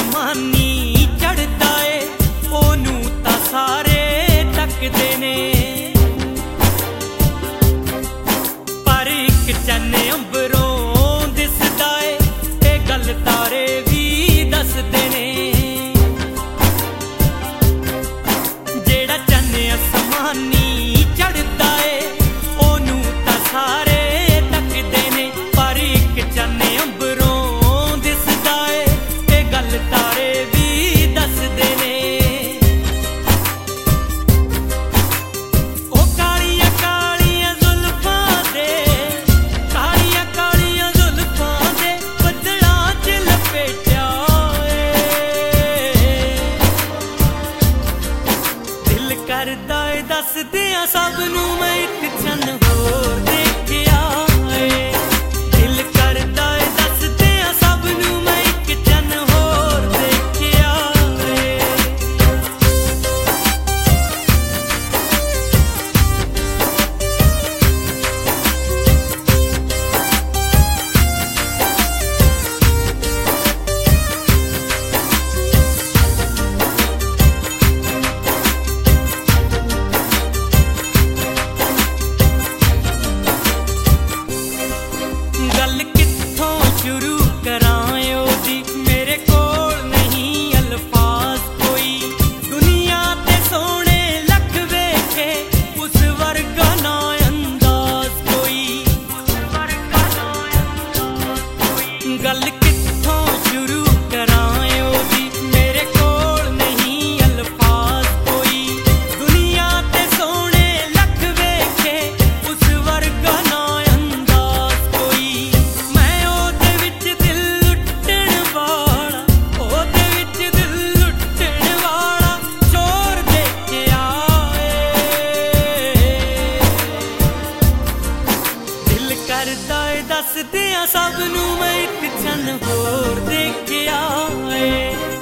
असमानी चढ़दा ए ओनू तां सारे तकदे ने, पर इक चन्न अंबरों दिसदा ए ए गल तारे भी दसदे ने। जेड़ा चन्न असमानी चढ़दा ए ओनू तां सारे तकदे ने, पर इक चन्न अंबरों दिसदा ए ए गल तारे भी दसदे ने। ओ कालियां कालियां जुल्फां दे, कालियां कालियां जुल्फां दे बदलां च लपेटा ए, दिल करदा ए दस दियां सब नूं मैं इक चन्न होर देखिया ए, दिल करदा ए दस दियां सब नूं मैं इक चन्न होर देखिया ए। गल कित्थों शुरू करां ओदी, मेरे कोल नहीं अल्फाज कोई। दुनिया ते सोहणे लख वेखे उस वर्गा ना अंदाज कोई, गल कित्थों शुरू करां ओदी, मेरे कोल नहीं अल्फाज कोई। दुनिया ते सोहणे लख वेखे उस वर्गा ना अंदाज कोई। मैं ओदे विच दिल लुट्टण वाला, ओदे विच दिल लुट्टण वाला चोर देखिया ए, दिल करदा ए दस दियां सब नूं मैं इक चन्न होर देखिया ए।